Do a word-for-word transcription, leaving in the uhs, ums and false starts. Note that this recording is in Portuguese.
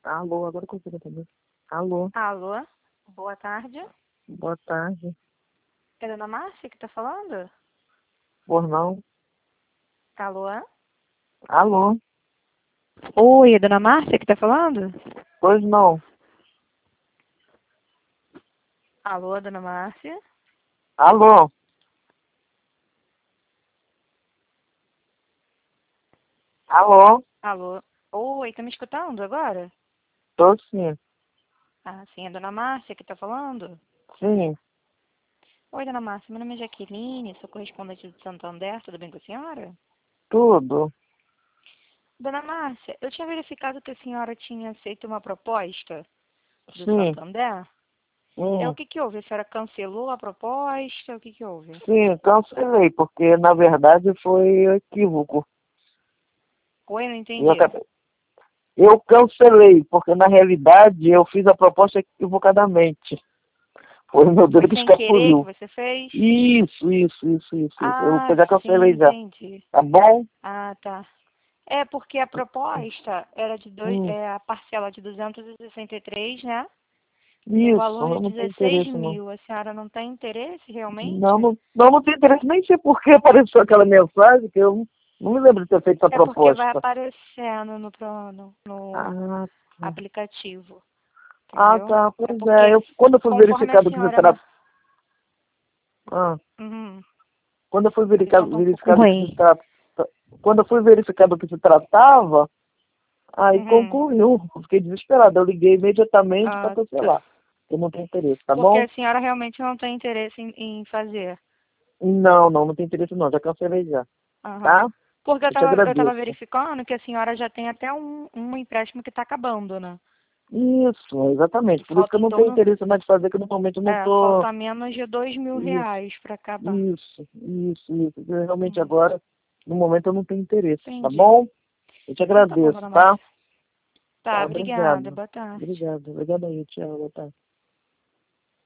Alô, agora eu consigo atender. Alô, Alô, boa tarde. boa tarde. É a dona Márcia que tá falando? Por não? Alô? Alô, Oi, é a dona Márcia que tá falando? pois não. Alô, dona Márcia? Alô, alô, Alô? Oi, tá me escutando agora? tô sim, Ah, sim, é a dona Márcia que tá falando? sim, Oi, dona Márcia, meu nome é Jaqueline, sou correspondente do Santander, tudo bem com a senhora? tudo, Dona Márcia, eu tinha verificado que a senhora tinha feito uma proposta do sim, Santander. É, o hum, que que houve? A senhora cancelou a proposta? O que que houve? sim, cancelei, porque na verdade foi equívoco. Oi, não Eu, entendi. acabei- eu cancelei, porque na realidade eu fiz a proposta equivocadamente. Foi o meu Foi dedo que sem querer que escapuliu. você fez? Isso, isso, isso, isso, isso. Eu Ah, já sim, cancelei já, entendi. tá bom? Ah, tá. É porque a proposta era de dois, Hum, é a parcela de duzentos e sessenta e três, né? Com isso, valor de eu não tenho dezesseis interesse não. mil. A senhora não tem interesse Não, realmente? não, não, não tem interesse, nem sei por que apareceu aquela mensagem, que eu não me lembro de ter feito essa É porque vai proposta. aparecendo no, pro- no, no Ah, tá. aplicativo, Ah, entendeu? tá, É pois é. porque Eu, quando eu fui conforme a verificar do que se senhora... ma- trata. Ah, Uhum, quando eu fui a verificar, ligação tá um pouco verificar do que se ruim. trata. Quando eu fui verificar do que se tratava, aí Uhum. concluiu. Eu fiquei desesperado. Eu liguei imediatamente para Ah, tá. cancelar. Eu não tenho interesse, tá Porque bom? a senhora realmente não tem interesse em, em fazer. Não, não, não tem interesse não. Já cancelei já. Aham. Tá? Porque eu Eu te tava, eu tava agradeço. verificando que a senhora já tem até um, um empréstimo que tá acabando, né? Isso, exatamente. Que Por isso que falta eu em não tenho torno, interesse mais de fazer, que no momento eu não é, tô. falta menos de dois mil Isso, reais pra acabar. isso, isso, isso. Eu realmente Hum, agora, no momento, eu não tenho interesse, tá entendi. bom? Eu te Então tá bom, agradeço, dona tá? Márcia. Tá, Tá, obrigada. obrigado. Boa tarde. Obrigado. Obrigado aí, tchau, boa tarde.